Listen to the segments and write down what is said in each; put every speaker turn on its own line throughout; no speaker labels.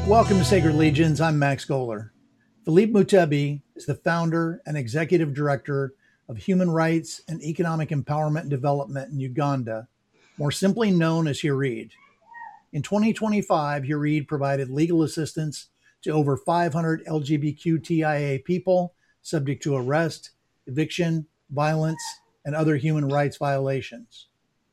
Welcome to Sacred Legions. I'm Max Goller. Philippe Mutebi is the founder and executive director of Human Rights and Economic Empowerment and Development in Uganda, more simply known as HIREED. In 2025, HIREED provided legal assistance to over 500 LGBTQIA people subject to arrest, eviction, violence, and other human rights violations.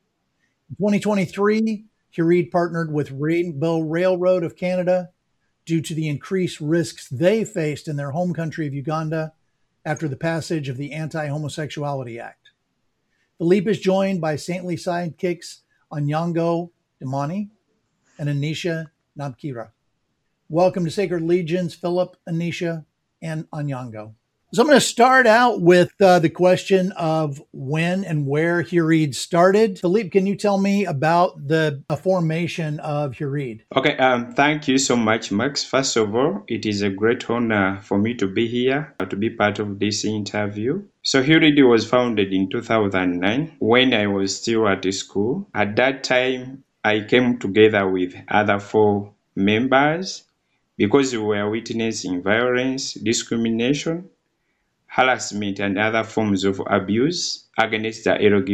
In 2023, HIREED partnered with Rainbow Railroad of Canada due to the increased risks they faced in their home country of Uganda after the passage of the Anti-Homosexuality Act. Philippe is joined by saintly sidekicks Onyango Dimani and Anisha Nabkira. Welcome to Sacred Legions, Philip, Anisha, and Onyango. So I'm going to start out with the question of when and where HIREED started. Philippe, can you tell me about the formation of HIREED?
Okay, thank you so much, Max. First of all, it is a great honor for me to be here, to be part of this interview. So HIREED was founded in 2009 when I was still at school. At that time, I came together with other 4 members because we were witnessing violence, discrimination, harassment, and other forms of abuse against the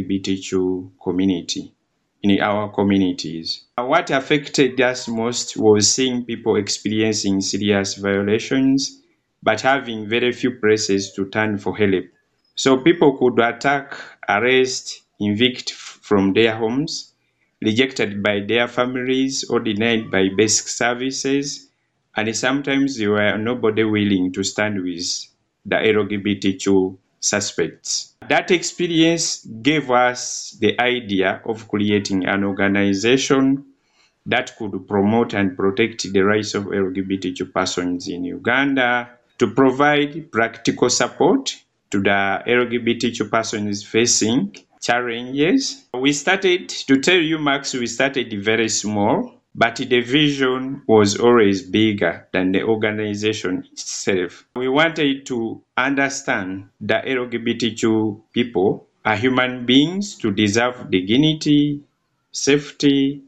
LGBTQ community in our communities. What affected us most was seeing people experiencing serious violations, but having very few places to turn for help. So people could attack, arrest, evict from their homes, rejected by their families, or denied by basic services, and sometimes there were nobody willing to stand with the LGBTQ suspects. That experience gave us the idea of creating an organization that could promote and protect the rights of LGBTQ persons in Uganda, to provide practical support to the LGBTQ persons facing challenges. We started, to tell you, Max, we started very small, but the vision was always bigger than the organization itself. We wanted to understand that LGBTQ people are human beings to deserve dignity, safety,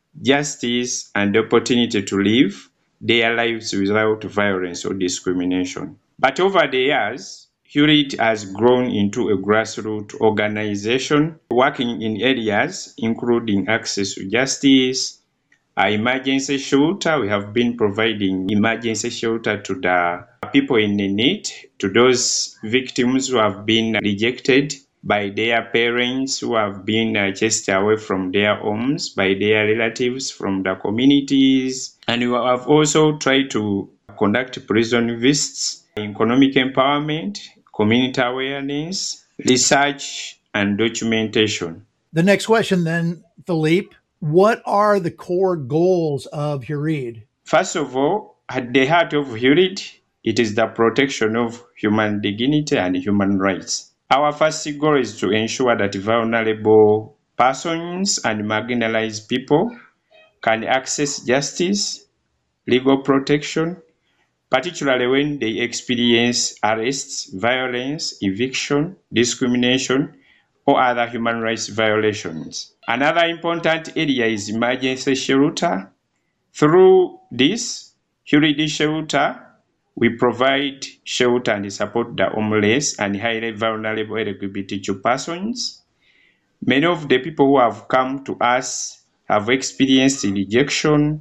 justice, and the opportunity to live their lives without violence or discrimination. But over the years, HIREED has grown into a grassroots organization working in areas including access to justice, emergency shelter. We have been providing emergency shelter to the people in need, to those victims who have been rejected by their parents, who have been chased away from their homes by their relatives from the communities. And we have also tried to conduct prison visits, economic empowerment, community awareness, research, and documentation.
The next question then, Philippe, what are the core goals of HIREED?
First of all, at the heart of HIREED, it is the protection of human dignity and human rights. Our first goal is to ensure that vulnerable persons and marginalized people can access justice, legal protection, particularly when they experience arrests, violence, eviction, discrimination, or other human rights violations. Another important area is emergency shelter. Through this HIREED shelter, we provide shelter and support the homeless and highly vulnerable LGBTQ persons. Many of the people who have come to us have experienced rejection,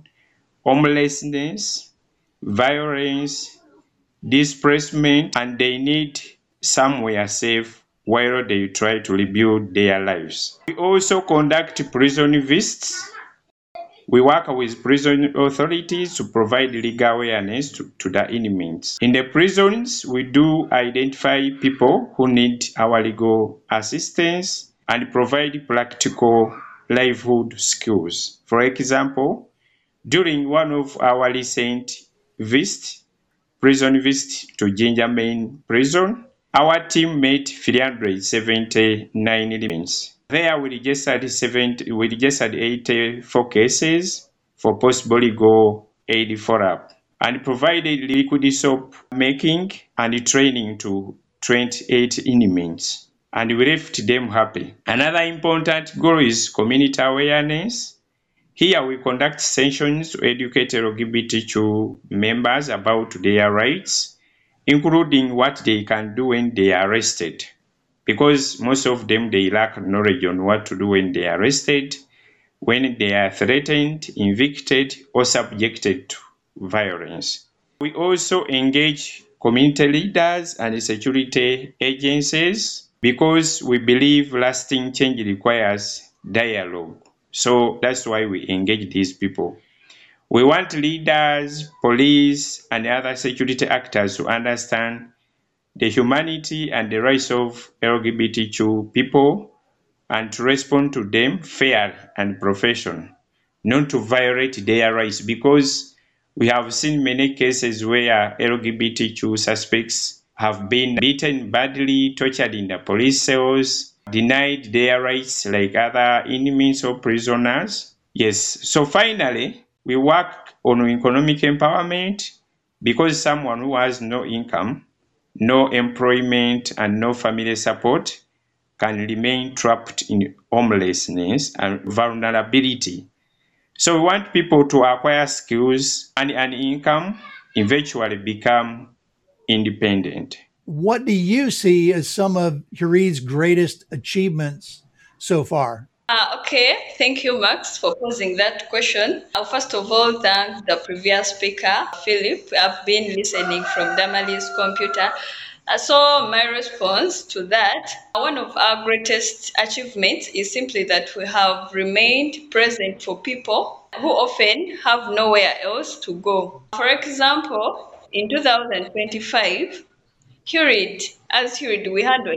homelessness, violence, displacement, and they need somewhere safe while they try to rebuild their lives. We also conduct prison visits. We work with prison authorities to provide legal awareness to the inmates. In the prisons, we do identify people who need our legal assistance and provide practical livelihood skills. For example, during one of our recent prison visits to Jinja Main Prison, our team met 379 inmates. There we registered 84 cases for possible legal aid follow-up and provided liquid soap making and training to 28 inmates, and we left them happy. Another important goal is community awareness. Here we conduct sessions to educate LGBTQ members about their rights, including what they can do when they are arrested, because most of them, they lack knowledge on what to do when they are arrested, when they are threatened, evicted, or subjected to violence. We also engage community leaders and security agencies because we believe lasting change requires dialogue. So that's why we engage these people. We want leaders, police, and other security actors to understand the humanity and the rights of LGBTQ people and to respond to them fair and professional, not to violate their rights, because we have seen many cases where LGBTQ suspects have been beaten badly, tortured in the police cells, denied their rights like other inmates or prisoners. Yes, so finally, we work on economic empowerment because someone who has no income, no employment, and no family support can remain trapped in homelessness and vulnerability. So we want people to acquire skills and an income, eventually become independent.
What do you see as some of Hureed's greatest achievements so far?
Okay, thank you, Max, for posing that question. I'll first of all thank the previous speaker, Philip. I've been listening from Damali's computer. So my response to that, one of our greatest achievements is simply that we have remained present for people who often have nowhere else to go. For example, in 2025, as Hureed, we had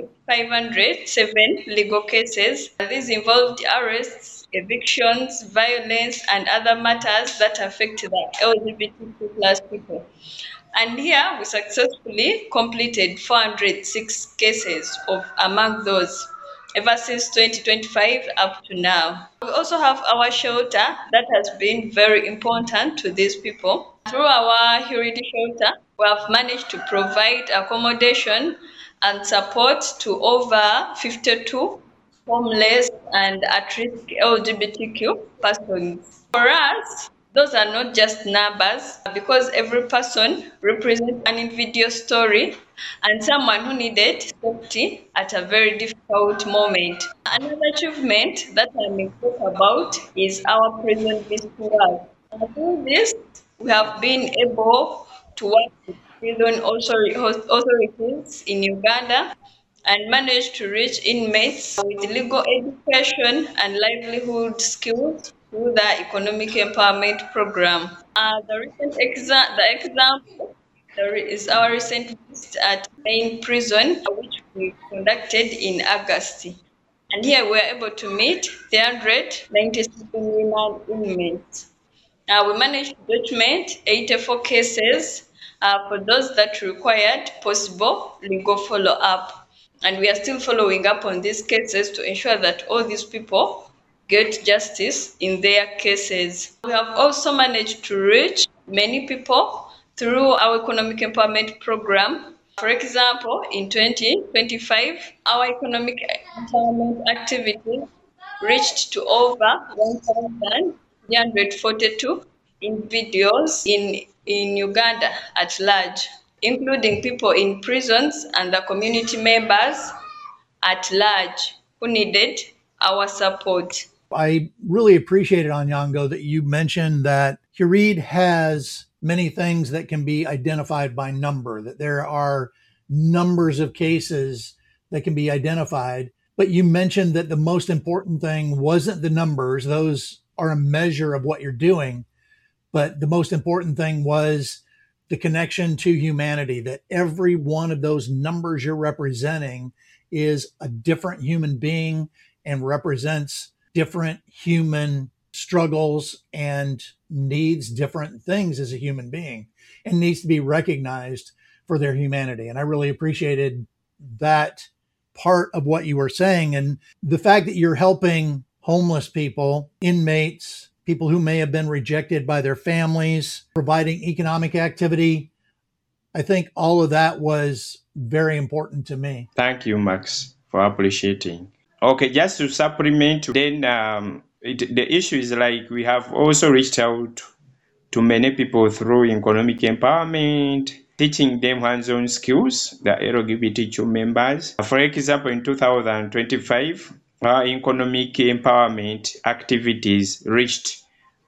507 legal cases. These involved arrests, evictions, violence, and other matters that affect the LGBTQ plus people. And here we successfully completed 406 cases among those ever since 2025 up to now. We also have our shelter that has been very important to these people. Through our Hureed shelter, we have managed to provide accommodation and support to over 52 homeless and at-risk LGBTQ persons. For us, those are not just numbers because every person represents an individual story and someone who needed safety at a very difficult moment. Another achievement that I may talk about is our prison visiting work. Through this, we have been able to work with prison authorities in Uganda and managed to reach inmates with legal education and livelihood skills through the economic empowerment program. The example is our recent visit at Main Prison, which we conducted in August. And here we were able to meet 397 women inmates. We managed to document 84 cases for those that required possible legal follow-up. And we are still following up on these cases to ensure that all these people get justice in their cases. We have also managed to reach many people through our economic empowerment program. For example, in 2025, our economic empowerment activities reached to over 1,342 individuals in Uganda at large, including people in prisons and the community members at large who needed our support.
I really appreciated, Onyango, that you mentioned that Hureed has many things that can be identified by number, that there are numbers of cases that can be identified. But you mentioned that the most important thing wasn't the numbers. Those are a measure of what you're doing. But the most important thing was the connection to humanity, that every one of those numbers you're representing is a different human being and represents different human struggles and needs different things as a human being and needs to be recognized for their humanity. And I really appreciated that part of what you were saying. And the fact that you're helping homeless people, inmates, people who may have been rejected by their families, providing economic activity, I think all of that was very important to me.
Thank you, Max, for appreciating. Okay, just to supplement, then The issue is like we have also reached out to many people through economic empowerment, teaching them hands-on skills, the LGBTQ members. For example, in 2025, our economic empowerment activities reached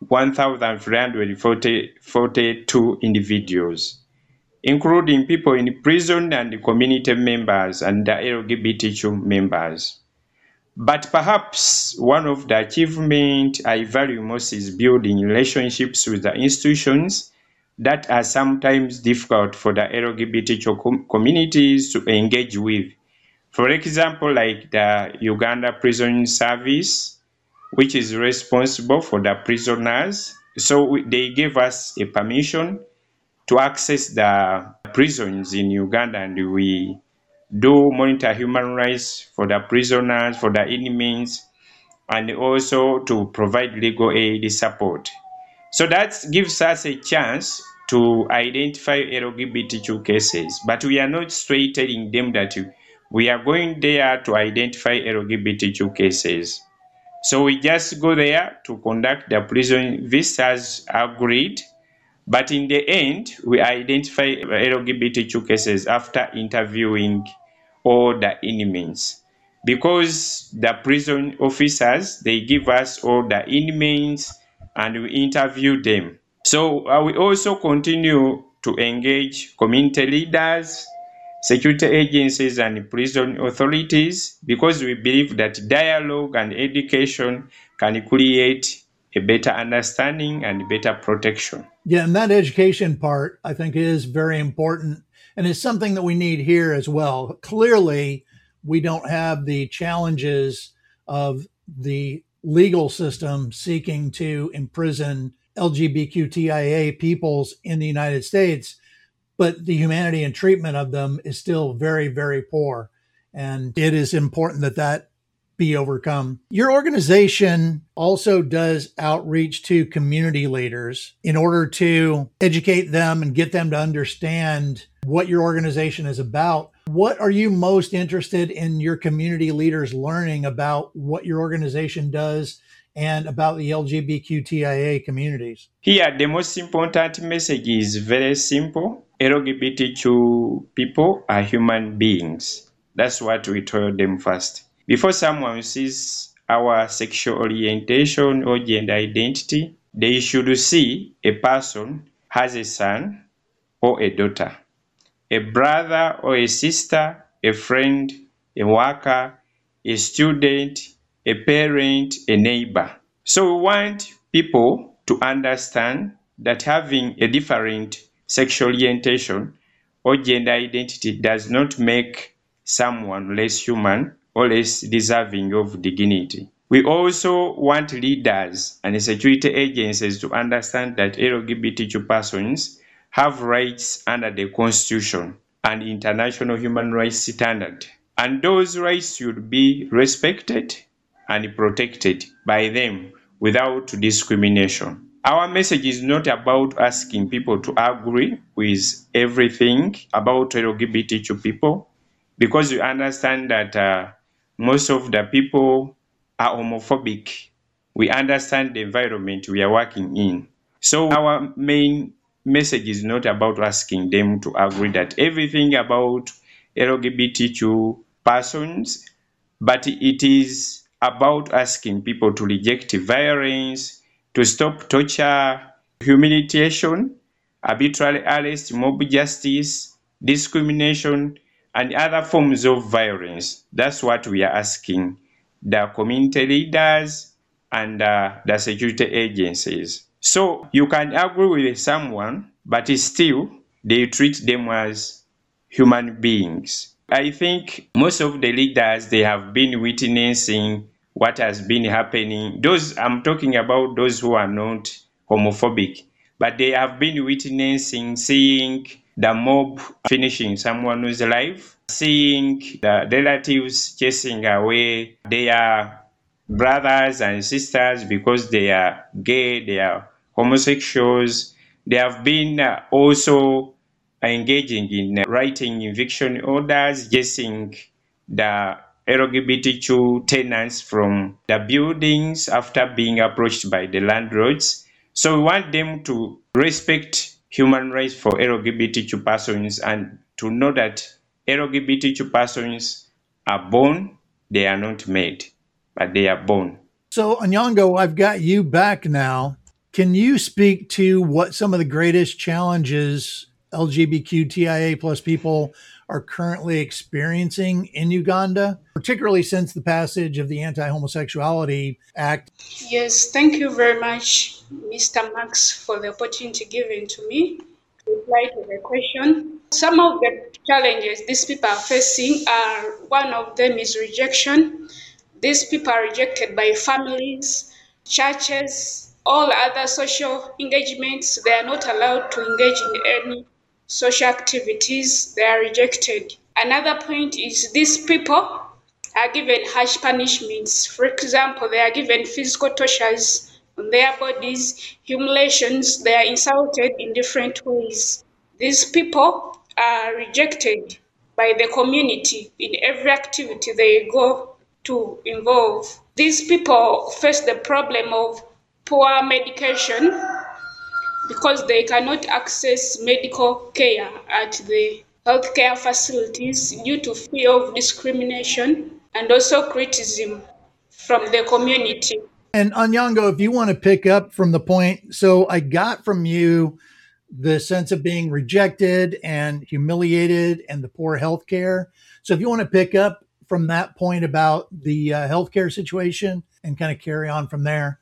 1,342 individuals, including people in prison and community members and the LGBTQ members. But perhaps one of the achievements I value most is building relationships with the institutions that are sometimes difficult for the LGBTQ communities to engage with. For example, like the Uganda Prison Service, which is responsible for the prisoners. So they gave us a permission to access the prisons in Uganda, and we do monitor human rights for the prisoners, for the inmates, and also to provide legal aid support. So that gives us a chance to identify LGBTQ cases, but we are not straight telling them that we are going there to identify LGBTQ cases. So we just go there to conduct the prison visas agreed, but in the end, we identify LGBTQ cases after interviewing all the inmates. Because the prison officers, they give us all the inmates and we interview them. So we also continue to engage community leaders, security agencies, and prison authorities because we believe that dialogue and education can create a better understanding and better protection.
Yeah, and that education part, I think, is very important and is something that we need here as well. Clearly, we don't have the challenges of the legal system seeking to imprison LGBTQIA peoples in the United States, but the humanity and treatment of them is still very, very poor. And it is important that that be overcome. Your organization also does outreach to community leaders in order to educate them and get them to understand what your organization is about. What are you most interested in your community leaders learning about what your organization does and about the LGBTQIA communities?
Here, the most important message is very simple. LGBTQ people are human beings. That's what we told them first. Before someone sees our sexual orientation or gender identity, they should see a person has a son or a daughter, a brother or a sister, a friend, a worker, a student, a parent, a neighbor. So we want people to understand that having a different sexual orientation or gender identity does not make someone less human or less deserving of dignity. We also want leaders and security agencies to understand that LGBTQ persons have rights under the Constitution and international human rights standard, and those rights should be respected and protected by them without discrimination. Our message is not about asking people to agree with everything about LGBTQ people, because we understand that most of the people are homophobic. We understand the environment we are working in. So our main message is not about asking them to agree that everything about LGBTQ persons, but it is about asking people to reject violence, to stop torture, humiliation, arbitrary arrest, mob justice, discrimination, and other forms of violence. That's what we are asking the community leaders and the security agencies. So you can agree with someone, but still they treat them as human beings. I think most of the leaders, they have been witnessing what has been happening. Those I'm talking about, those who are not homophobic, but they have been witnessing, seeing the mob finishing someone's life, seeing the relatives chasing away their brothers and sisters because they are gay, they are homosexuals. They have been also engaging in writing eviction orders, chasing the LGBTQ tenants from the buildings after being approached by the landlords. So we want them to respect human rights for LGBTQ persons and to know that LGBTQ persons are born, they are not made, but they are born.
So, Onyango, I've got you back now. Can you speak to what some of the greatest challenges LGBTQIA plus people are currently experiencing in Uganda, particularly since the passage of the Anti-Homosexuality Act?
Yes, thank you very much, Mr. Max, for the opportunity given to me to reply to the question. Some of the challenges these people are facing are, one of them is rejection. These people are rejected by families, churches, all other social engagements. They are not allowed to engage in any social activities. They are rejected. Another point is these people are given harsh punishments. For example, they are given physical tortures on their bodies, humiliations. They are insulted in different ways. These people are rejected by the community in every activity they go to involve. These people face the problem of poor medication because they cannot access medical care at the healthcare facilities due to fear of discrimination and also criticism from the community.
And Onyango, if you want to pick up from the point, so I got from you the sense of being rejected and humiliated and the poor health care. So if you want to pick up from that point about the healthcare situation and kind of carry on from there.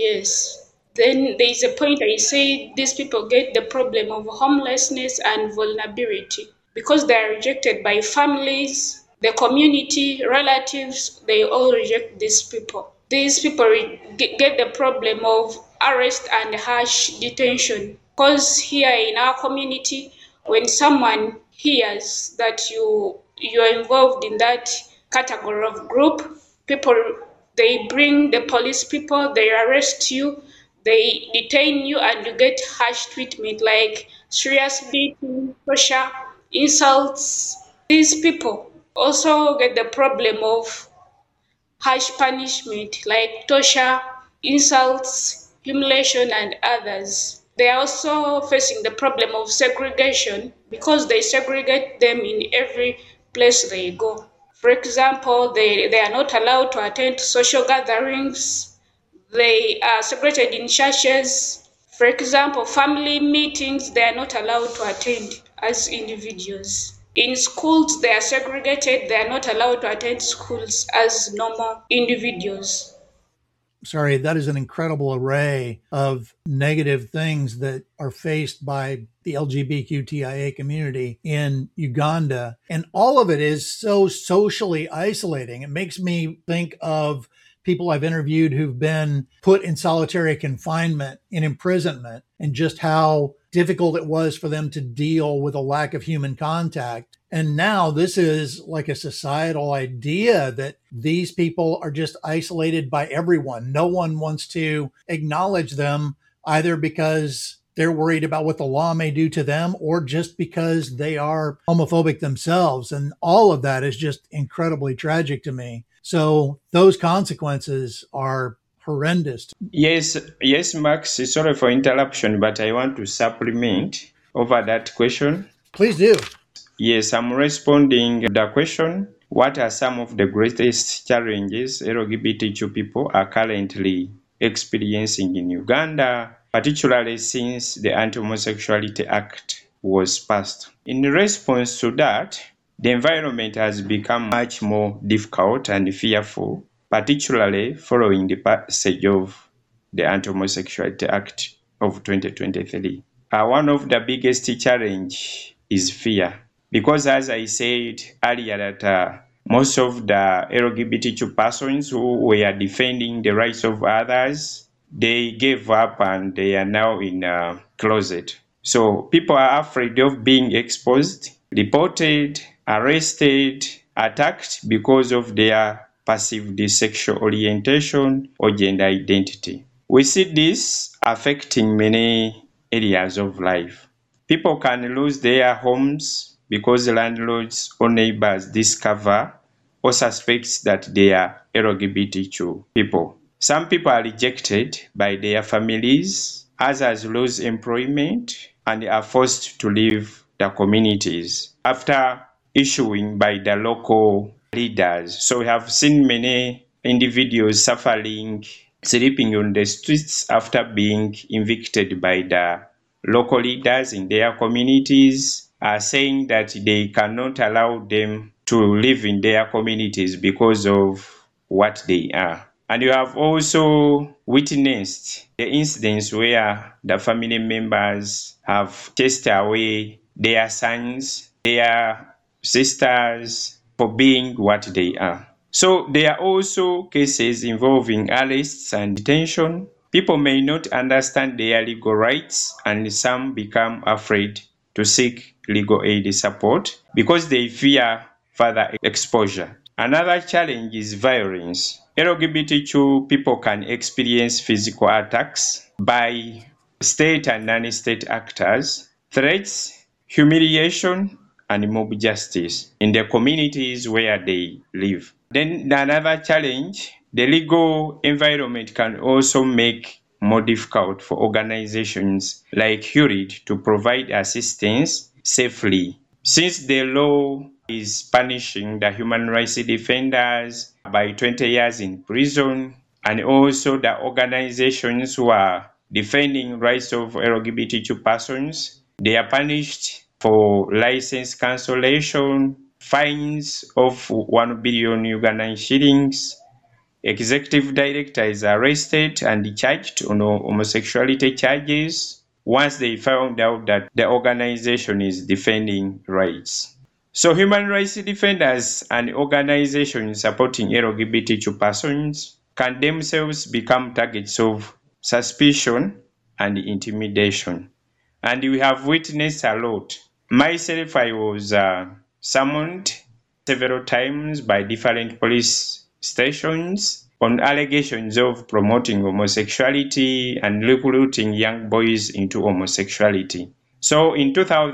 Yes. Then there is a point I say these people get the problem of homelessness and vulnerability because they are rejected by families, the community, relatives, they all reject these people. These people get the problem of arrest and harsh detention because here in our community, when someone hears that you are involved in that category of group, people, they bring the police people, they arrest you, they detain you, and you get harsh treatment like serious beating, torture, insults. These people also get the problem of harsh punishment like torture, insults, humiliation, and others. They are also facing the problem of segregation because they segregate them in every place they go. For example, they are not allowed to attend social gatherings. They are segregated in churches. For example, family meetings, they are not allowed to attend as individuals. In schools, they are segregated. They are not allowed to attend schools as normal individuals.
Sorry, that is an incredible array of negative things that are faced by the LGBTQIA community in Uganda. And all of it is so socially isolating. It makes me think of people I've interviewed who've been put in solitary confinement, in imprisonment, and just how difficult it was for them to deal with a lack of human contact. And now this is like a societal idea that these people are just isolated by everyone. No one wants to acknowledge them either because they're worried about what the law may do to them or just because they are homophobic themselves. And all of that is just incredibly tragic to me. So those consequences are horrendous.
Yes, Max, sorry for interruption, but I want to supplement over that question.
Please do.
Yes, I'm responding to the question. What are some of the greatest challenges LGBTQ people are currently experiencing in Uganda, particularly since the Anti-Homosexuality Act was passed? In response to that, the environment has become much more difficult and fearful, particularly following the passage of the Anti-Homosexuality Act of 2023. One of the biggest challenges is fear. Because as I said earlier that most of the LGBTQ persons who were defending the rights of others, they gave up and they are now in a closet. So people are afraid of being exposed, reported, arrested, attacked because of their perceived sexual orientation or gender identity. We see this affecting many areas of life. People can lose their homes because landlords or neighbors discover or suspects that they are LGBTQ people. Some people are rejected by their families, others lose employment and are forced to leave their communities after issuing by the local leaders. So we have seen many individuals suffering, sleeping on the streets after being evicted by the local leaders in their communities, are saying that they cannot allow them to live in their communities because of what they are. And you have also witnessed the incidents where the family members have chased away their sons, their sisters for being what they are. So there are also cases involving arrests and detention. People may not understand their legal rights, and some become afraid to seek legal aid support because they fear further exposure. Another challenge is violence. LGBTQ people can experience physical attacks by state and non-state actors, threats, humiliation, and mob justice in the communities where they live. Then another challenge, the legal environment can also make more difficult for organizations like HURID to provide assistance safely, since the law is punishing the human rights defenders by 20 years in prison, and also the organizations who are defending rights of LGBTQ persons, they are punished for license cancellation, fines of 1 billion Ugandan shillings. Executive director is arrested and charged on homosexuality charges once they found out that the organization is defending rights. So human rights defenders and organizations supporting LGBTQ persons can themselves become targets of suspicion and intimidation. And we have witnessed a lot. Myself, I was summoned several times by different police stations on allegations of promoting homosexuality and recruiting young boys into homosexuality. So in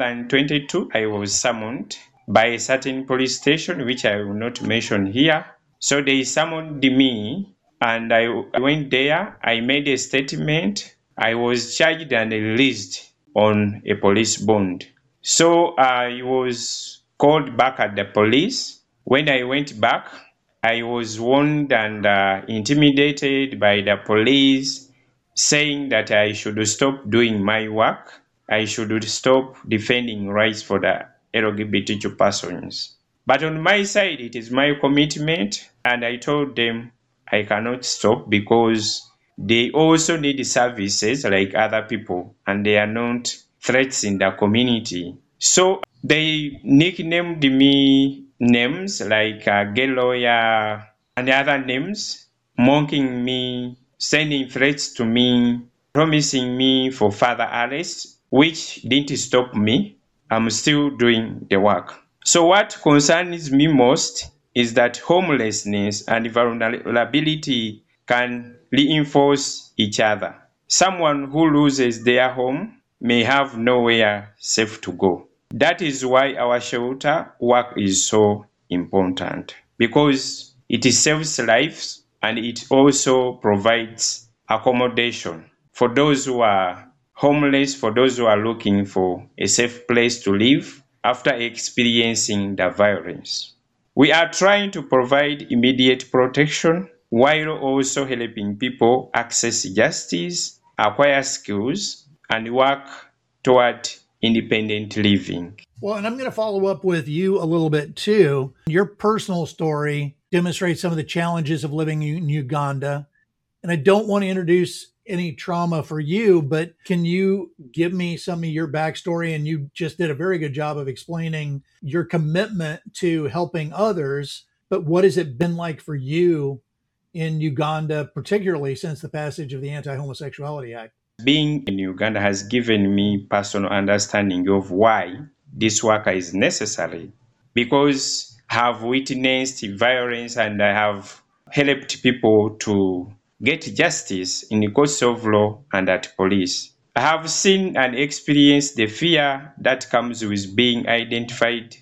2022, I was summoned by a certain police station, which I will not mention here. So they summoned me and I went there. I made a statement. I was charged and released on a police bond. So I was called back at the police. When I went back, I was warned and intimidated by the police, saying that I should stop doing my work. I should stop defending rights for the LGBTQ persons. But on my side, it is my commitment, and I told them I cannot stop because they also need services like other people, and they are not threats in the community. So they nicknamed me names like gay lawyer and other names, mocking me, sending threats to me, promising me for further arrest, which didn't stop me. I'm still doing the work. So what concerns me most is that homelessness and vulnerability can reinforce each other. Someone who loses their home may have nowhere safe to go. That is why our shelter work is so important, because it saves lives and it also provides accommodation for those who are homeless, for those who are looking for a safe place to live after experiencing the violence. We are trying to provide immediate protection while also helping people access justice, acquire skills, and work toward independent living.
Well, and I'm going to follow up with you a little bit too. Your personal story demonstrates some of the challenges of living in Uganda. And I don't want to introduce any trauma for you, but can you give me some of your backstory? And you just did a very good job of explaining your commitment to helping others. But what has it been like for you in Uganda, particularly since the passage of the Anti-Homosexuality Act?
Being in Uganda has given me personal understanding of why this work is necessary, because I have witnessed violence and I have helped people to get justice in the courts of law and at police. I have seen and experienced the fear that comes with being identified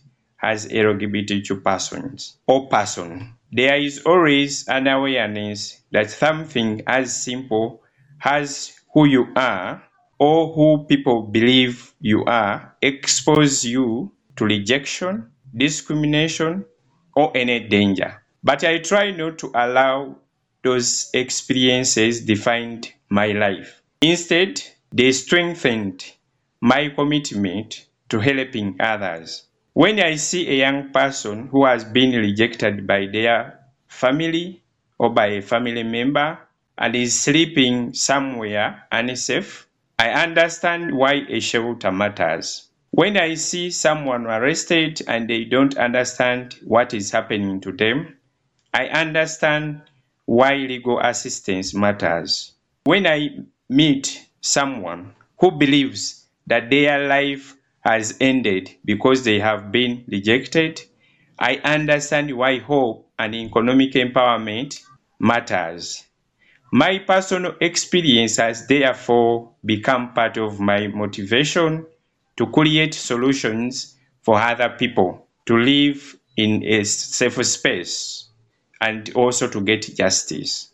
as LGBTQ persons or person. There is always an awareness that something as simple as who you are or who people believe you are expose you to rejection, discrimination, or any danger. But I try not to allow those experiences define my life. Instead, they strengthened my commitment to helping others. When I see a young person who has been rejected by their family or by a family member and is sleeping somewhere unsafe, I understand why a shelter matters. When I see someone arrested and they don't understand what is happening to them, I understand why legal assistance matters. When I meet someone who believes that their life has ended because they have been rejected, I understand why hope and economic empowerment matters. My personal experience has therefore become part of my motivation to create solutions for other people to live in a safe space and also to get justice.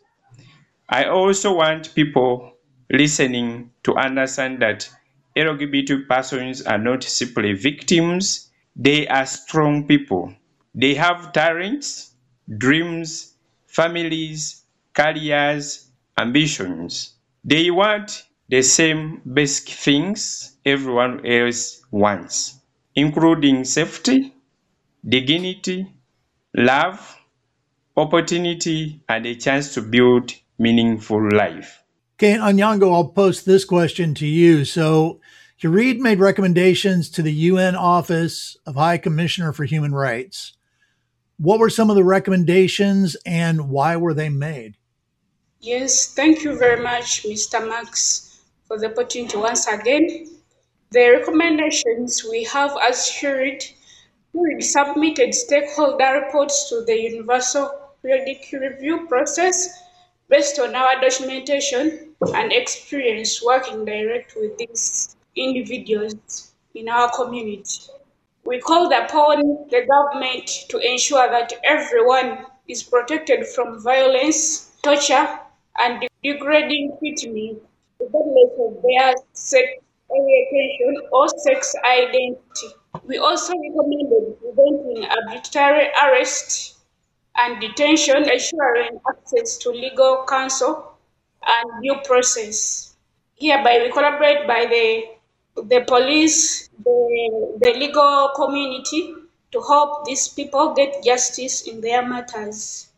I also want people listening to understand that LGBT persons are not simply victims, they are strong people. They have talents, dreams, families, careers, ambitions. They want the same basic things everyone else wants, including safety, dignity, love, opportunity, and a chance to build meaningful life.
Okay, Onyango, I'll post this question to you. So, Yareed made recommendations to the UN Office of High Commissioner for Human Rights. What were some of the recommendations and why were they made?
Yes, thank you very much, Mr. Max, for the opportunity once again. The recommendations we have as HURID submitted stakeholder reports to the Universal Periodic Review process based on our documentation and experience working direct with these individuals in our community. We called upon the government to ensure that everyone is protected from violence, torture, and degrading treatment, regardless of their sex orientation or sex identity. We also recommended preventing arbitrary arrest and detention, ensuring access to legal counsel and due process. Hereby, we collaborate by the police, the legal community to help these people get justice in their matters.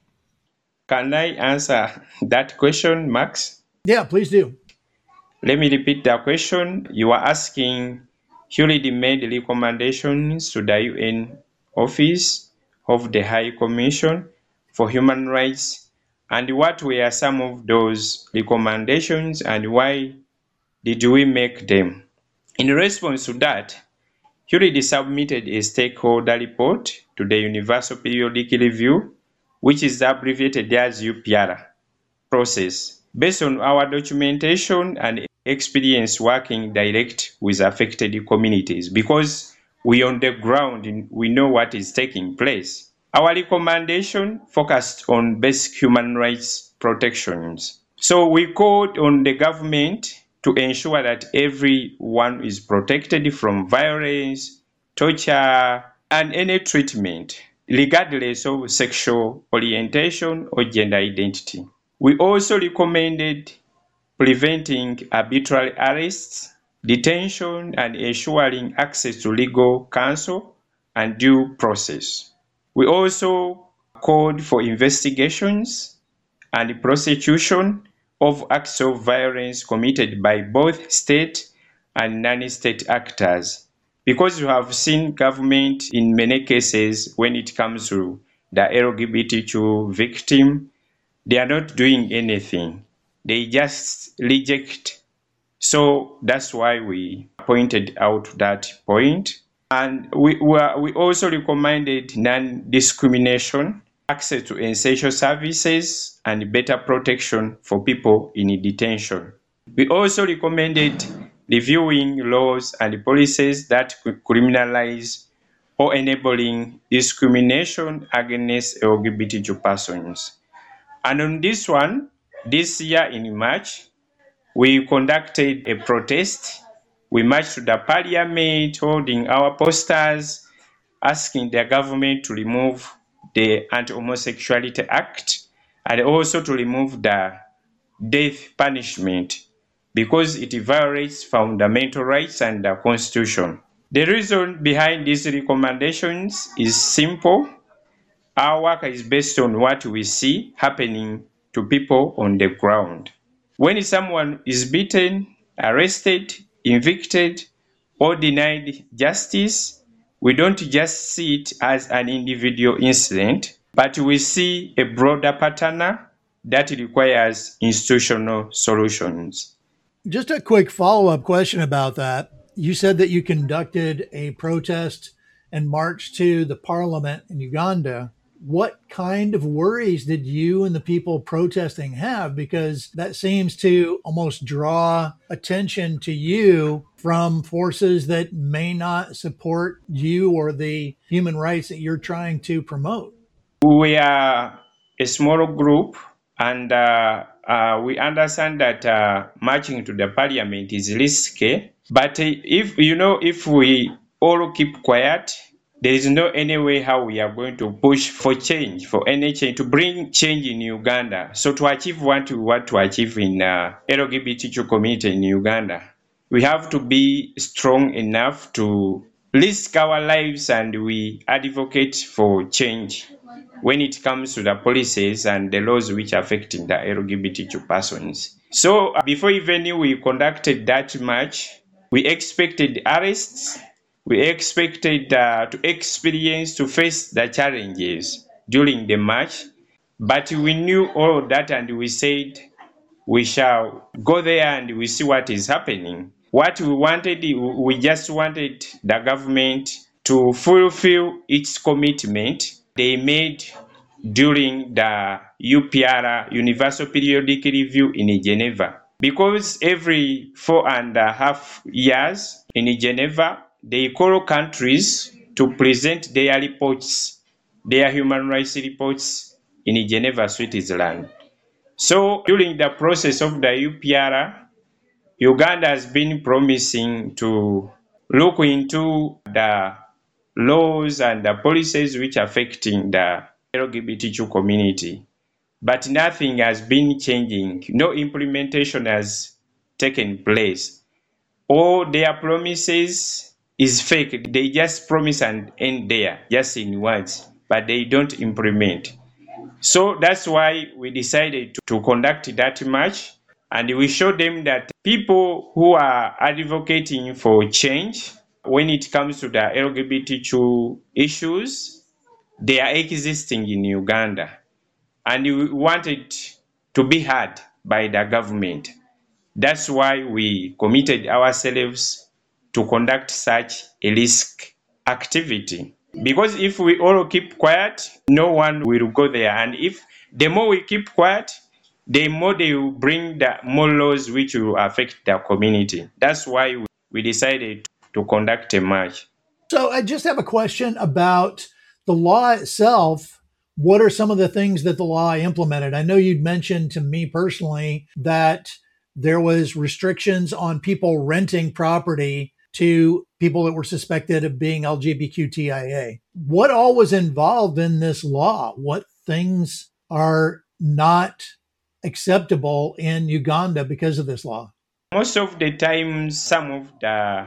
Can I answer that question, Max?
Yeah, please do.
Let me repeat the question. You are asking HURID made recommendations to the UN Office of the High Commission for Human Rights, and what were some of those recommendations and why did we make them? In response to that, HURID submitted a stakeholder report to the Universal Periodic Review, which is abbreviated as UPR process, based on our documentation and experience working direct with affected communities, because we on the ground, we know what is taking place. Our recommendation focused on basic human rights protections. So we called on the government to ensure that everyone is protected from violence, torture, and any treatment, regardless of sexual orientation or gender identity. We also recommended preventing arbitrary arrests, detention, and ensuring access to legal counsel and due process. We also called for investigations and prosecution of acts of violence committed by both state and non-state actors, because you have seen government in many cases when it comes to the LGBTQ victim, they are not doing anything. They just reject. So that's why we pointed out that point. And we also recommended non-discrimination, access to essential services, and better protection for people in detention. We also recommended reviewing laws and policies that could criminalize or enabling discrimination against LGBTQ persons. And on this one, this year in March, we conducted a protest. We marched to the parliament holding our posters, asking the government to remove the Anti-Homosexuality Act and also to remove the death punishment because it violates fundamental rights and the Constitution. The reason behind these recommendations is simple. Our work is based on what we see happening to people on the ground. When someone is beaten, arrested, evicted, or denied justice, we don't just see it as an individual incident, but we see a broader pattern that requires institutional solutions.
Just a quick follow-up question about that. You said that you conducted a protest and marched to the parliament in Uganda. What kind of worries did you and the people protesting have? Because that seems to almost draw attention to you from forces that may not support you or the human rights that you're trying to promote.
We are a small group, and we understand that marching to the parliament is risky. But if we all keep quiet, there is no any way how we are going to push for change, for any change, to bring change in Uganda. So to achieve what we want to achieve in LGBTQ community in Uganda, we have to be strong enough to risk our lives, and we advocate for change when it comes to the policies and the laws which are affecting the LGBTQ persons. So before even we conducted that march, we expected arrests. We expected to face the challenges during the march, but we knew all that and we said we shall go there and we see what is happening. What we wanted, we just wanted the government to fulfill its commitment they made during the UPR, Universal Periodic Review in Geneva. Because every 4.5 years in Geneva, they call countries to present their reports, their human rights reports in Geneva, Switzerland. So during the process of the UPR, Uganda has been promising to look into the laws and the policies which are affecting the LGBTQ community. But nothing has been changing. No implementation has taken place. All their promises is fake. They just promise and end there, just in words, but they don't implement. So that's why we decided to conduct that march, and we showed them that people who are advocating for change when it comes to the LGBTQ issues, they are existing in Uganda. And we wanted to be heard by the government. That's why we committed ourselves to conduct such a risk activity. Because if we all keep quiet, no one will go there. And if the more we keep quiet, the more they will bring the more laws which will affect the community. That's why we decided to conduct a march.
So I just have a question about the law itself. What are some of the things that the law implemented? I know you'd mentioned to me personally that there was restrictions on people renting property to people that were suspected of being LGBTQIA. What all was involved in this law? What things are not acceptable in Uganda because of this law?
Most of the time, some of the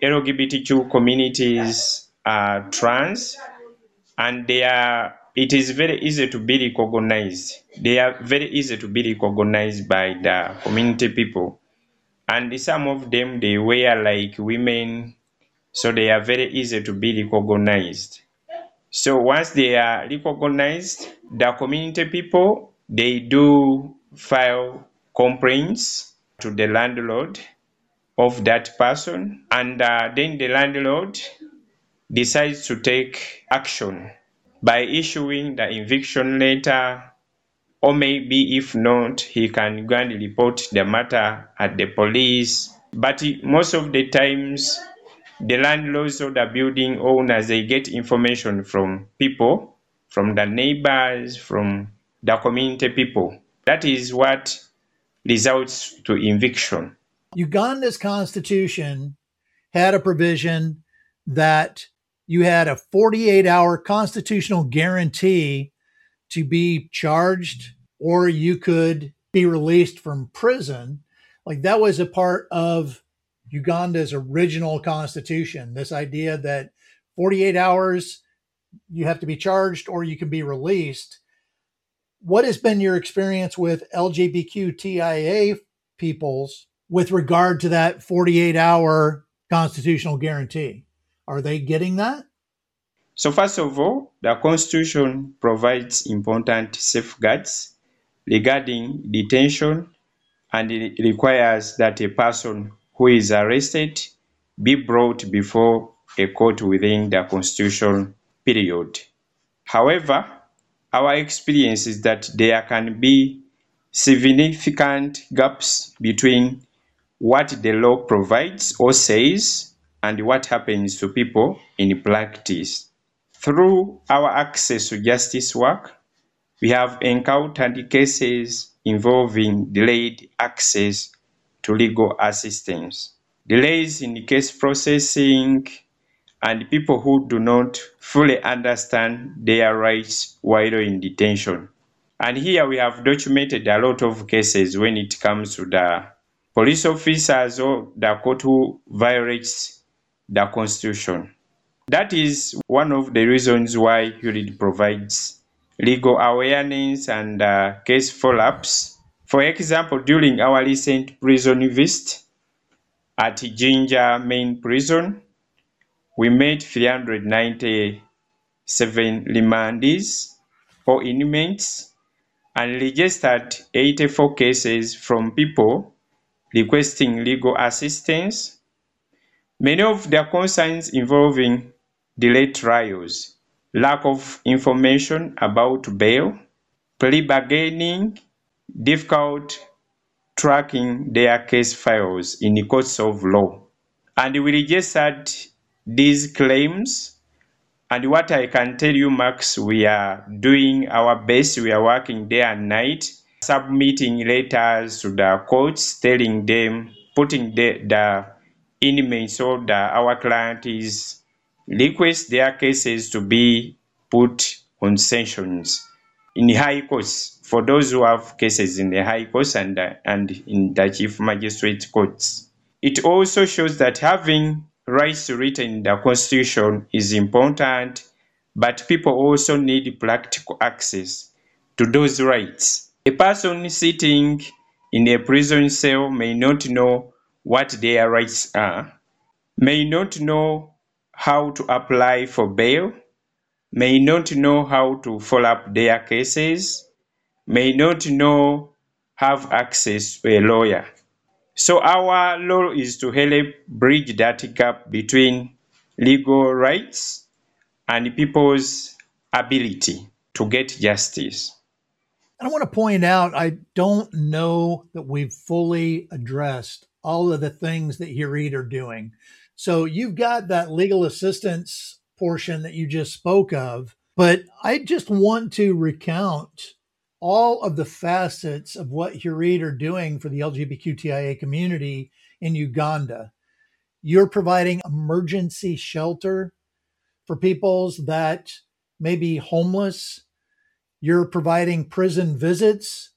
LGBTQ communities are trans, and it is very easy to be recognized. They are very easy to be recognized by the community people. And some of them, they wear like women, so they are very easy to be recognized. So once they are recognized, the community people, they do file complaints to the landlord of that person, and then the landlord decides to take action by issuing the eviction letter, or maybe if not, he can go and report the matter at the police. But most of the times, The landlords or the building owners, they get information from people, from the neighbors, from the community people. That is what results to eviction.
Uganda's constitution had a provision that you had a 48-hour constitutional guarantee to be charged, or you could be released from prison. Like, that was a part of Uganda's original constitution, this idea that 48 hours you have to be charged or you can be released. What has been your experience with LGBTQIA peoples with regard to that 48-hour constitutional guarantee? Are they getting that?
So first of all, the Constitution provides important safeguards regarding detention, and it requires that a person who is arrested be brought before a court within the constitutional period. However, our experience is that there can be significant gaps between what the law provides or says and what happens to people in practice. Through our access to justice work, we have encountered cases involving delayed access to legal assistance, delays in case processing, and people who do not fully understand their rights while in detention. And here we have documented a lot of cases when it comes to the police officers or the court who violates the Constitution. That is one of the reasons why URID provides legal awareness and case follow-ups. For example, during our recent prison visit at Jinja Main Prison, we met 397 remandees or inmates and registered 84 cases from people requesting legal assistance. Many of their concerns involving delayed trials, lack of information about bail, plea bargaining, difficult tracking their case files in the courts of law. And we registered these claims. And what I can tell you, Max, we are doing our best. We are working day and night, submitting letters to the courts, telling them, putting the inmates or our clients request their cases to be put on sanctions in the high courts for those who have cases in the high courts and in the chief magistrate courts. It also shows that having rights written in the Constitution is important, but people also need practical access to those rights. A person sitting in a prison cell may not know what their rights are, may not know how to apply for bail, may not know how to follow up their cases, may not know have access to a lawyer. So our role is to help bridge that gap between legal rights and people's ability to get justice.
I want to point out, I don't know that we've fully addressed all of the things that URID are doing. So you've got that legal assistance portion that you just spoke of, but I just want to recount all of the facets of what URID are doing for the LGBTQIA community in Uganda. You're providing emergency shelter for peoples that may be homeless. You're providing prison visits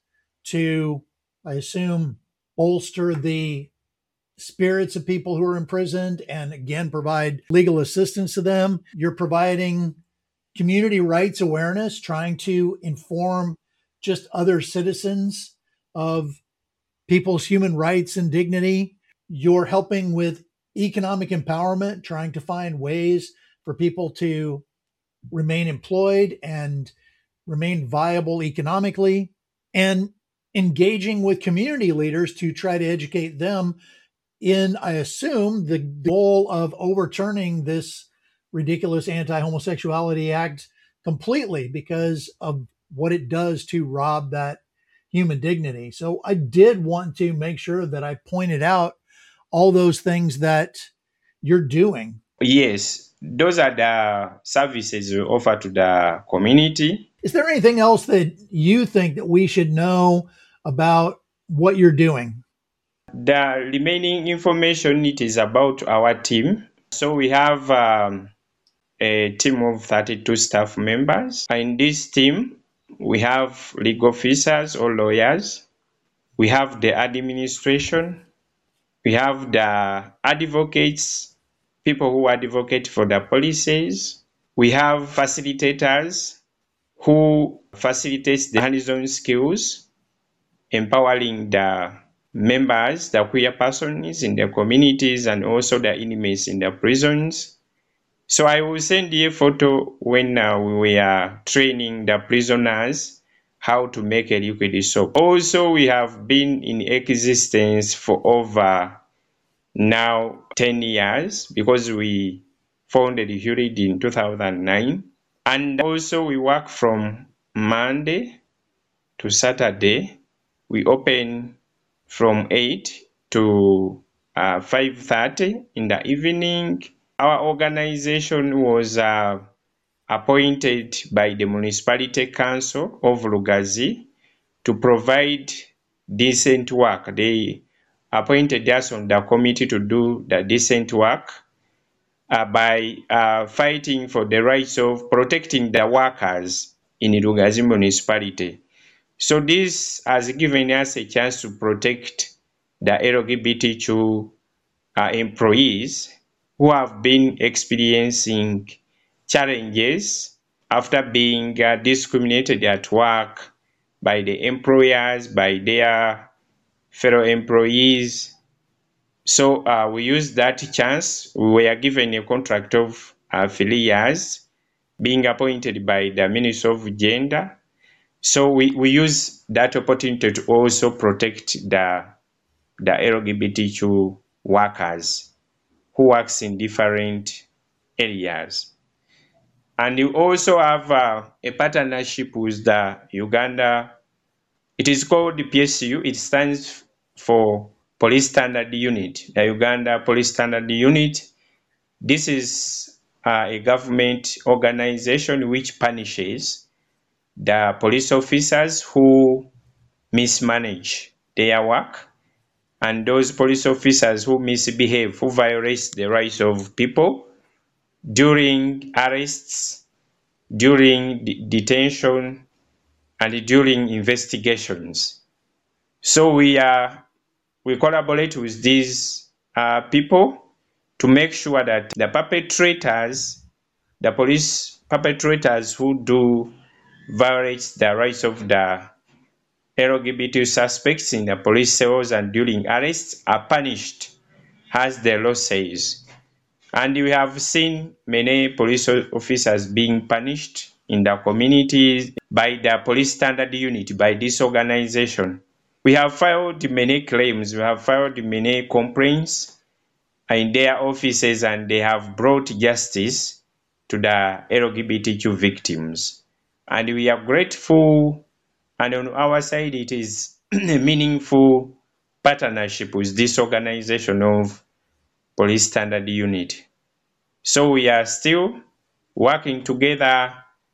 to, I assume, bolster the spirits of people who are imprisoned and, again, provide legal assistance to them. You're providing community rights awareness, trying to inform just other citizens of people's human rights and dignity. You're helping with economic empowerment, trying to find ways for people to remain employed and remain viable economically, and engaging with community leaders to try to educate them in, I assume, the goal of overturning this ridiculous anti-homosexuality act completely because of what it does to rob that human dignity. So I did want to make sure that I pointed out all those things that you're doing.
Yes, those are the services we offer to the community.
Is there anything else that you think that we should know about what you're doing?
The remaining information it is about our team. So we have a team of 32 staff members. In this team, we have legal officers or lawyers. We have the administration. We have the advocates, people who advocate for the policies. We have facilitators who facilitates the hands-on skills, empowering the members, the queer persons in the communities, and also the inmates in the prisons. So I will send you a photo when we are training the prisoners how to make a liquid soap. Also, we have been in existence for over now 10 years because we founded HURID in 2009. And also we work from Monday to Saturday. We open from 8 to 5:30 in the evening. Our organization was appointed by the Municipality Council of Lugazi to provide decent work. They appointed us on the committee to do the decent work by fighting for the rights of protecting the workers in Lugazi municipality. So this has given us a chance to protect the LGBTQ employees who have been experiencing challenges after being discriminated at work by the employers, by their fellow employees. So we used that chance. We were given a contract of 3 years, being appointed by the Ministry of Gender. So we use that opportunity to also protect the LGBTQ workers who works in different areas. And you also have a partnership with the Uganda. It is called the PSU. It stands for Police Standard Unit, the Uganda Police Standard Unit. This is a government organization which punishes the police officers who mismanage their work and those police officers who misbehave, who violate the rights of people during arrests, during detention, and during investigations. So we collaborate with these people to make sure that the perpetrators, the police perpetrators who do violate the rights of the LGBT suspects in the police cells and during arrests are punished as the law says. And we have seen many police officers being punished in the communities by the Police Standard Unit, by this organization. We have filed many claims, we have filed many complaints in their offices, and they have brought justice to the LGBTQ victims. And we are grateful, and on our side it is a meaningful partnership with this organization of Police Standard Unit. So we are still working together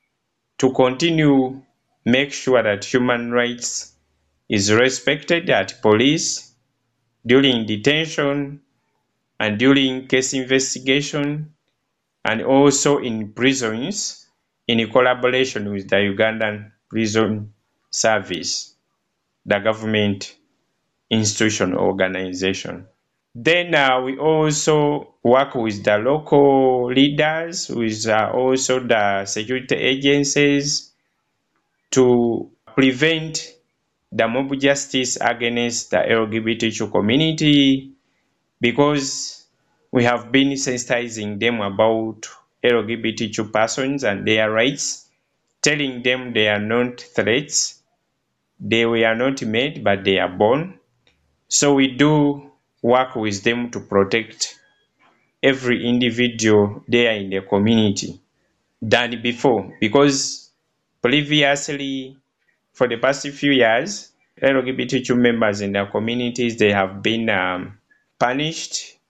to continue make sure that human rights is respected at police during detention and during case investigation, and also in prisons in collaboration with the Ugandan Prison Service, the government institution organization. Then we also work with the local leaders, with also the security agencies to prevent the mob justice against the LGBTQ community, because we have been sensitizing them about LGBTQ persons and their rights, telling them they are not threats, they were not made, but they are born. So we do work with them to protect every individual there in the community than before, because previously, for the past few years, LGBTQ members in their communities, they have been punished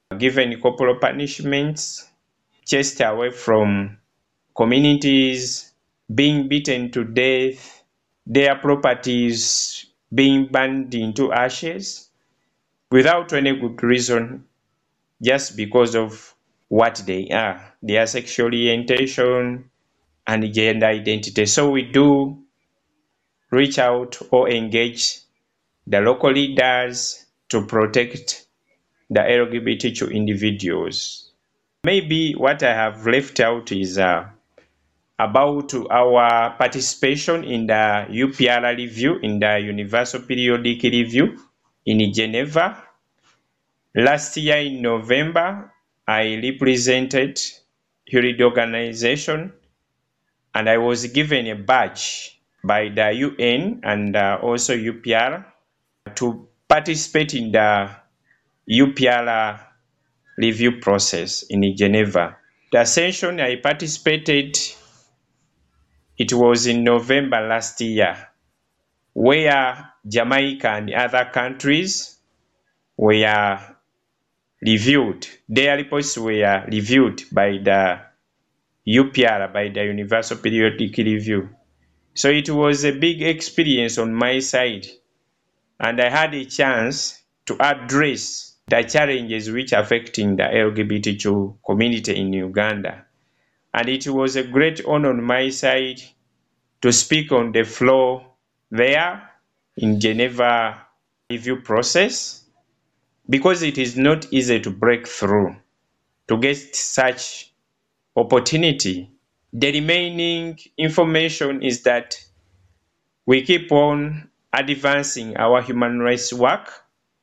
given corporal punishments, chased away from communities, being beaten to death, their properties being burned into ashes without any good reason, just because of what they are, their sexual orientation and gender identity. So we do reach out or engage the local leaders to protect the LGBTQ individuals. Maybe what I have left out is about our participation in the UPR review, in the Universal Periodic Review in Geneva. Last year in November, I represented HURID organization, and I was given a badge by the UN and also UPR to participate in the UPR review process in Geneva. The session I participated, it was in November last year, where Jamaica and other countries were reviewed. Their reports were reviewed by the UPR, by the Universal Periodic Review. So it was a big experience on my side, and I had a chance to address the challenges which are affecting the LGBTQ community in Uganda. And it was a great honor on my side to speak on the floor there in Geneva review process, because it is not easy to break through, to get such opportunity. The remaining information is that we keep on advancing our human rights work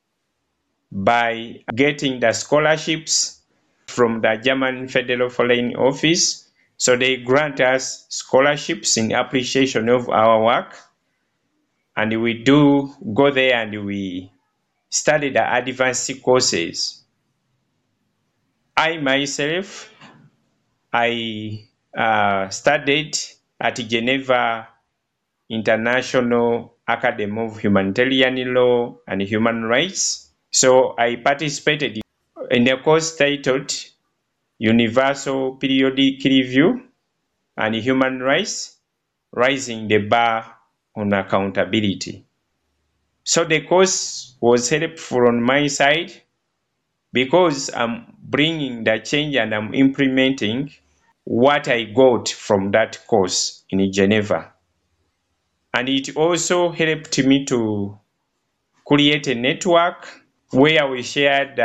by getting the scholarships from the German Federal Foreign Office. So they grant us scholarships in appreciation of our work. And we do go there and we study the advanced courses. I myself, I studied at Geneva International Academy of Humanitarian Law and Human Rights. So I participated in a course titled Universal Periodic Review and Human Rights, Raising the Bar on Accountability. So the course was helpful on my side because I'm bringing the change and I'm implementing what I got from that course in Geneva. And it also helped me to create a network where we shared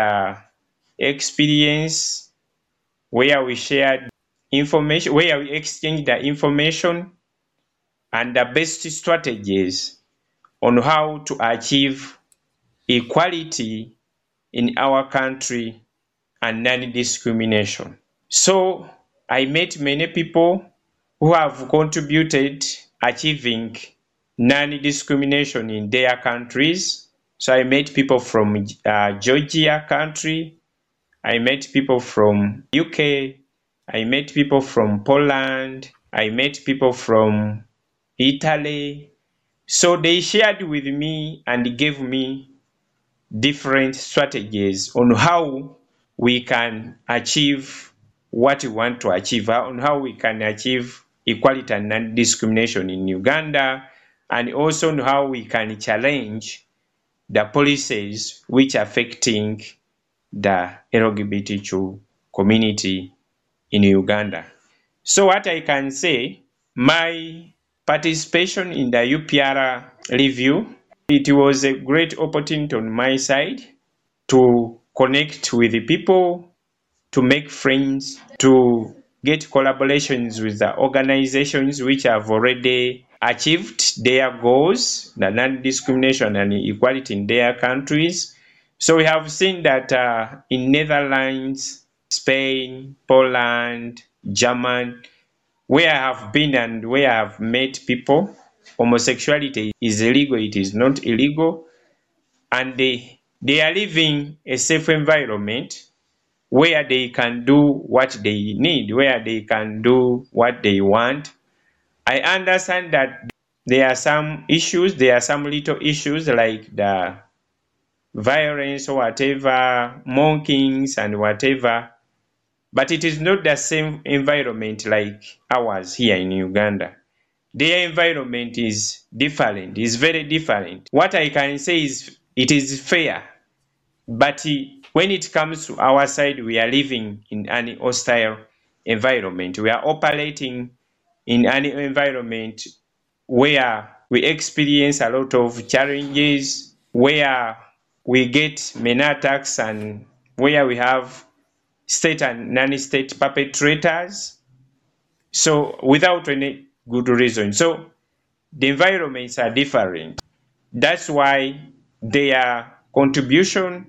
experience, where we shared information, where we exchanged the information and the best strategies on how to achieve equality in our country and non-discrimination. So I met many people who have contributed achieving non-discrimination in their countries. So I met people from Georgia country, I met people from UK, I met people from Poland, I met people from Italy. So they shared with me and gave me different strategies on how we can achieve what we want to achieve, on how we can achieve equality and non-discrimination in Uganda, and also on how we can challenge the policies which are affecting the LGBTQ community in Uganda. So what I can say, my participation in the UPR review, it was a great opportunity on my side to connect with the people, to make friends, to get collaborations with the organizations which have already achieved their goals, the non-discrimination and equality in their countries. So we have seen that in Netherlands, Spain, Poland, Germany, where I have been and where I have met people, homosexuality is illegal, it is not illegal, and they are living a safe environment where they can do what they need, where they can do what they want. I understand that there are some issues, there are some little issues like the violence or whatever, monkings and whatever. But it is not the same environment like ours here in Uganda. Their environment is different, is very different. What I can say is it is fair, but when it comes to our side, we are living in an hostile environment. We are operating in an environment where we experience a lot of challenges, where we get many attacks, and where we have state and non-state perpetrators, so without any good reason. So the environments are different. That's why their contribution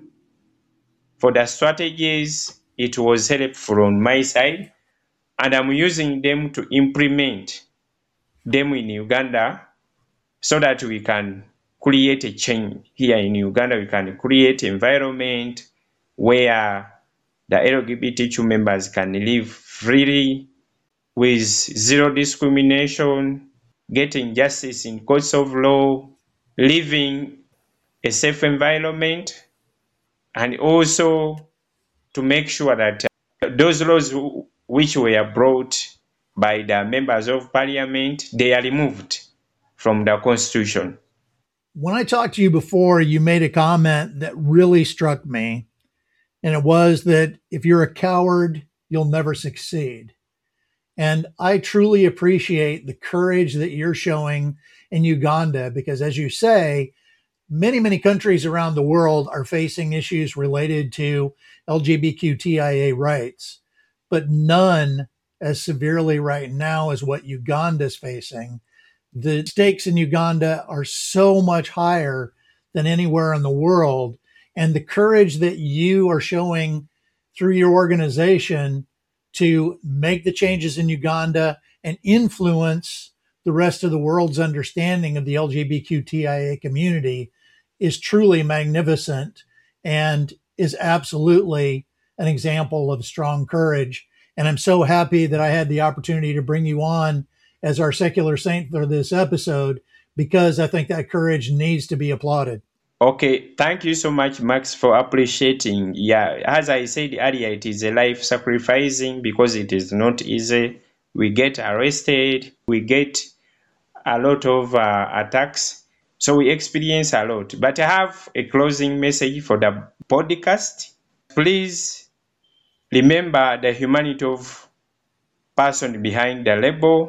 for the strategies, it was helpful on my side, and I'm using them to implement them in Uganda so that we can create a change here in Uganda. We can create an environment where the LGBTQ members can live freely with zero discrimination, getting justice in courts of law, living a safe environment, and also to make sure that those laws which were brought by the members of parliament, they are removed from the constitution.
When I talked to you before, you made a comment that really struck me. And it was that if you're a coward, you'll never succeed. And I truly appreciate the courage that you're showing in Uganda, because as you say, many, many countries around the world are facing issues related to LGBTQIA rights, but none as severely right now as what Uganda is facing. The stakes in Uganda are so much higher than anywhere in the world. And the courage that you are showing through your organization to make the changes in Uganda and influence the rest of the world's understanding of the LGBTQIA community is truly magnificent and is absolutely an example of strong courage. And I'm so happy that I had the opportunity to bring you on as our secular saint for this episode, because I think that courage needs to be applauded.
Okay, thank you so much, Max, for appreciating. Yeah, as I said earlier, it is a life sacrificing because it is not easy. We get arrested, we get a lot of attacks, so we experience a lot. But I have a closing message for the podcast. Please remember the humanity of person behind the label,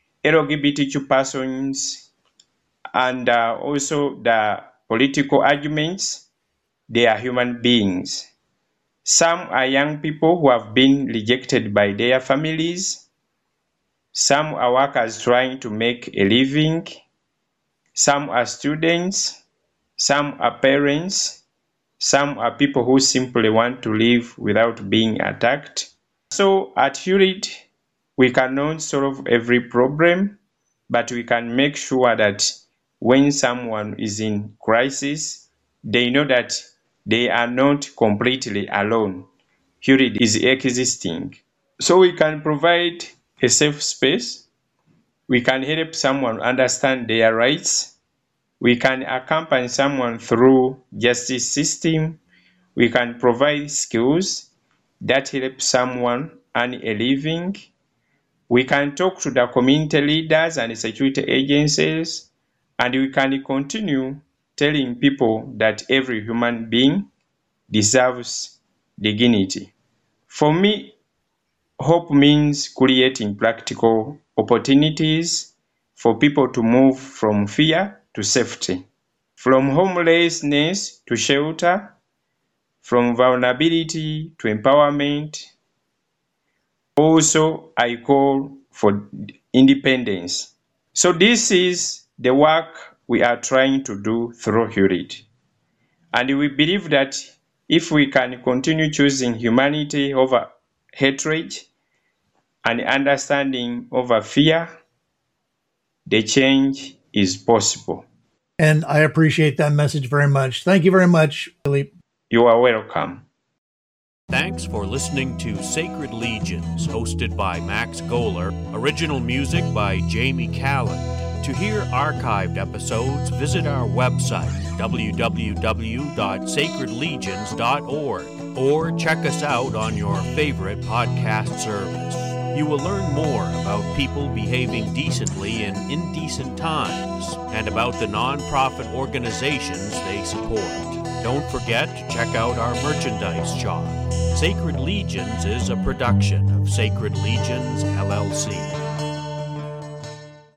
LGBTQ persons, and also the political arguments. They are human beings. Some are young people who have been rejected by their families. Some are workers trying to make a living. Some are students. Some are parents. Some are people who simply want to live without being attacked. So at HURID, we cannot solve every problem, but we can make sure that when someone is in crisis, they know that they are not completely alone. HURID is existing. So we can provide a safe space. We can help someone understand their rights. We can accompany someone through justice system. We can provide skills that help someone earn a living. We can talk to the community leaders and security agencies, and we can continue telling people that every human being deserves dignity. For me, hope means creating practical opportunities for people to move from fear to safety, from homelessness to shelter, from vulnerability to empowerment. Also, I call for independence. So this is the work we are trying to do through HURID. And we believe that if we can continue choosing humanity over hatred and understanding over fear, the change is possible.
And I appreciate that message very much. Thank you very much, Philippe.
You are welcome.
Thanks for listening to Sacred Legions, hosted by Max Goller. Original music by Jamie Calland. To hear archived episodes, visit our website, www.sacredlegions.org, or check us out on your favorite podcast service. You will learn more about people behaving decently in indecent times and about the nonprofit organizations they support. Don't forget to check out our merchandise shop. Sacred Legions is a production of Sacred Legions, LLC.